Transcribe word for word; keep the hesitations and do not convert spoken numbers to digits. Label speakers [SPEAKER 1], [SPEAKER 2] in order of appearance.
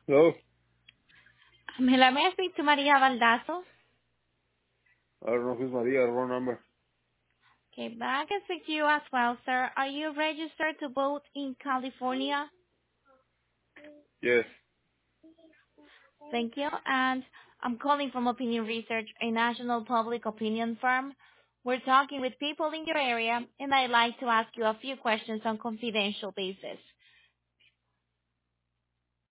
[SPEAKER 1] Hello?
[SPEAKER 2] Um, Hello, may I speak to Maria Baldasso?
[SPEAKER 1] I don't know if it's Maria, wrong number.
[SPEAKER 2] Okay, but I can speak to you as well, sir. Are you registered to vote in California?
[SPEAKER 1] Yes.
[SPEAKER 2] Thank you. And I'm calling from Opinion Research, a national public opinion firm. We're talking with people in your area, and I'd like to ask you a few questions on confidential basis.